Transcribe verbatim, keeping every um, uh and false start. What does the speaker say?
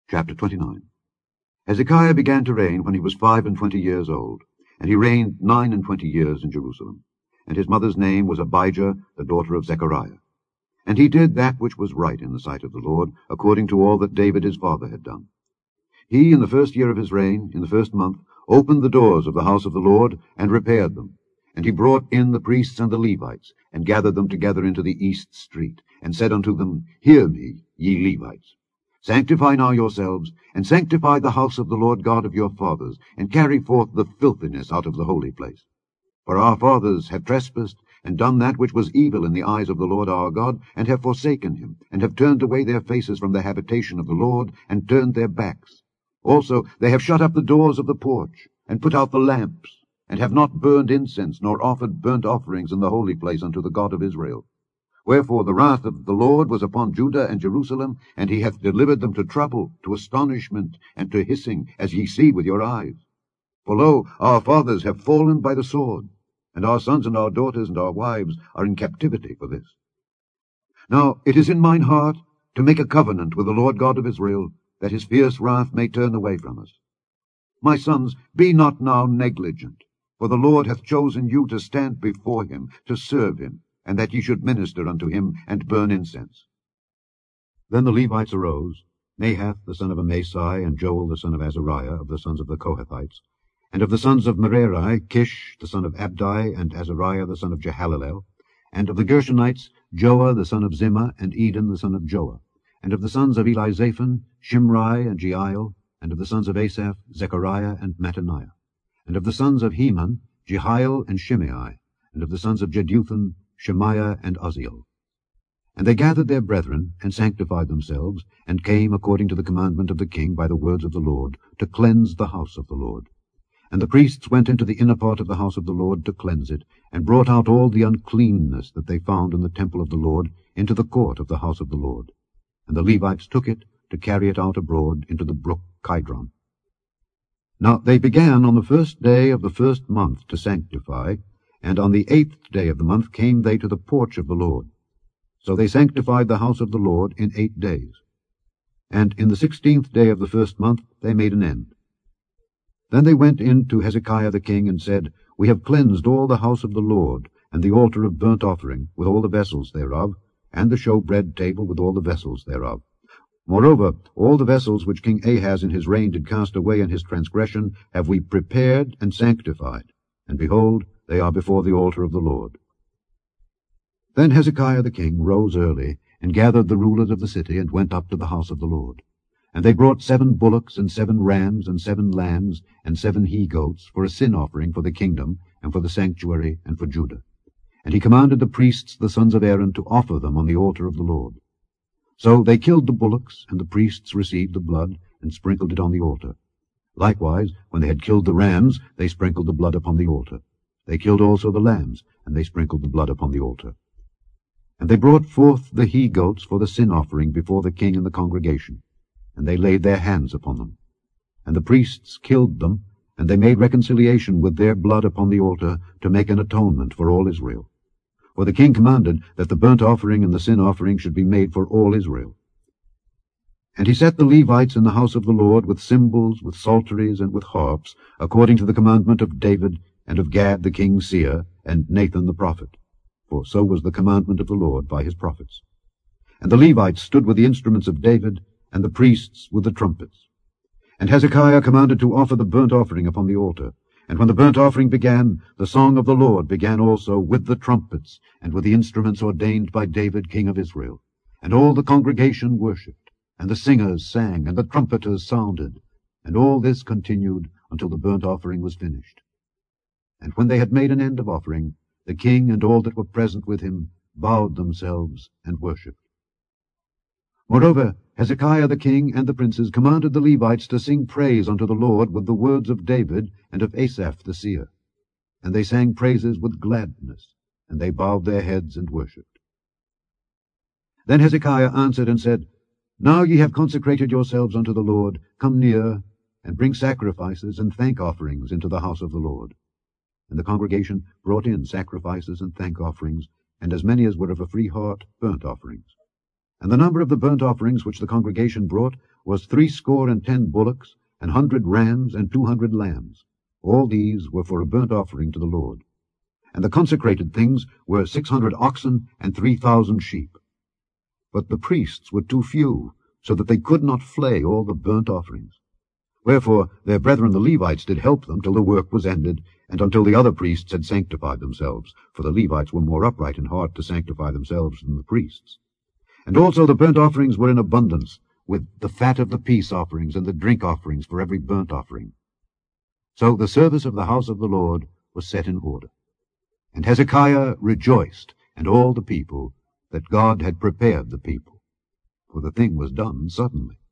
Chapter twenty-nine. Hezekiah began to reign when he was five and twenty years old, and he reigned nine and twenty years in Jerusalem. And his mother's name was Abijah, the daughter of Zechariah. And he did that which was right in the sight of the Lord, according to all that David his father had done. He, in the first year of his reign, in the first month, opened the doors of the house of the Lord, and repaired them. And he brought in the priests and the Levites, and gathered them together into the east street, and said unto them, Hear me, ye Levites. Sanctify now yourselves, and sanctify the house of the Lord God of your fathers, and carry forth the filthiness out of the holy place. For our fathers have trespassed, and done that which was evil in the eyes of the Lord our God, and have forsaken him, and have turned away their faces from the habitation of the Lord, and turned their backs. Also they have shut up the doors of the porch, and put out the lamps, and have not burned incense, nor offered burnt offerings in the holy place unto the God of Israel. Wherefore the wrath of the Lord was upon Judah and Jerusalem, and he hath delivered them to trouble, to astonishment, and to hissing, as ye see with your eyes. For lo, our fathers have fallen by the sword, and our sons and our daughters and our wives are in captivity for this. Now it is in mine heart to make a covenant with the Lord God of Israel, that his fierce wrath may turn away from us. My sons, be not now negligent, for the Lord hath chosen you to stand before him, to serve him, and that ye should minister unto him, and burn incense. Then the Levites arose, Nahath the son of Amasai, and Joel the son of Azariah, of the sons of the Kohathites, and of the sons of Merari, Kish the son of Abdi, and Azariah the son of Jehalelel, and of the Gershonites, Joah the son of Zimmah, and Eden the son of Joah, and of the sons of Elizaphan, Shimri and Jeiel, and of the sons of Asaph, Zechariah and Mattaniah, and of the sons of Heman, Jehiel and Shimei, and of the sons of Jeduthun, Shemaiah and Uzziel. And they gathered their brethren, and sanctified themselves, and came according to the commandment of the king by the words of the Lord, to cleanse the house of the Lord. And the priests went into the inner part of the house of the Lord to cleanse it, and brought out all the uncleanness that they found in the temple of the Lord into the court of the house of the Lord. And the Levites took it to carry it out abroad into the brook Kidron. Now they began on the first day of the first month to sanctify, and on the eighth day of the month came they to the porch of the Lord. So they sanctified the house of the Lord in eight days. And in the sixteenth day of the first month they made an end. Then they went in to Hezekiah the king, and said, We have cleansed all the house of the Lord, and the altar of burnt offering, with all the vessels thereof, and the showbread table with all the vessels thereof. Moreover, all the vessels which King Ahaz in his reign did cast away in his transgression have we prepared and sanctified, and behold, they are before the altar of the Lord. Then Hezekiah the king rose early, and gathered the rulers of the city, and went up to the house of the Lord. And they brought seven bullocks, and seven rams, and seven lambs, and seven he-goats, for a sin offering for the kingdom, and for the sanctuary, and for Judah. And he commanded the priests, the sons of Aaron, to offer them on the altar of the Lord. So they killed the bullocks, and the priests received the blood, and sprinkled it on the altar. Likewise, when they had killed the rams, they sprinkled the blood upon the altar. They killed also the lambs, and they sprinkled the blood upon the altar. And they brought forth the he-goats for the sin offering before the king and the congregation, and they laid their hands upon them. And the priests killed them, and they made reconciliation with their blood upon the altar, to make an atonement for all Israel. For the king commanded that the burnt offering and the sin offering should be made for all Israel. And he set the Levites in the house of the Lord with cymbals, with psalteries, and with harps, according to the commandment of David, and of Gad the king's seer, and Nathan the prophet. For so was the commandment of the Lord by his prophets. And the Levites stood with the instruments of David, and the priests with the trumpets. And Hezekiah commanded to offer the burnt offering upon the altar. And when the burnt offering began, the song of the Lord began also with the trumpets, and with the instruments ordained by David king of Israel. And all the congregation worshipped, and the singers sang, and the trumpeters sounded. And all this continued until the burnt offering was finished. And when they had made an end of offering, the king and all that were present with him bowed themselves and worshipped. Moreover, Hezekiah the king and the princes commanded the Levites to sing praise unto the Lord with the words of David and of Asaph the seer. And they sang praises with gladness, and they bowed their heads and worshipped. Then Hezekiah answered and said, Now ye have consecrated yourselves unto the Lord, come near, and bring sacrifices and thank offerings into the house of the Lord. And the congregation brought in sacrifices and thank offerings, and as many as were of a free heart burnt offerings. And the number of the burnt offerings which the congregation brought was threescore and ten bullocks, an hundred rams, and two hundred lambs. All these were for a burnt offering to the Lord. And the consecrated things were six hundred oxen and three thousand sheep. But the priests were too few, so that they could not flay all the burnt offerings. Wherefore their brethren the Levites did help them till the work was ended, and until the other priests had sanctified themselves, for the Levites were more upright in heart to sanctify themselves than the priests. And also the burnt offerings were in abundance, with the fat of the peace offerings and the drink offerings for every burnt offering. So the service of the house of the Lord was set in order. And Hezekiah rejoiced, and all the people, that God had prepared the people, for the thing was done suddenly.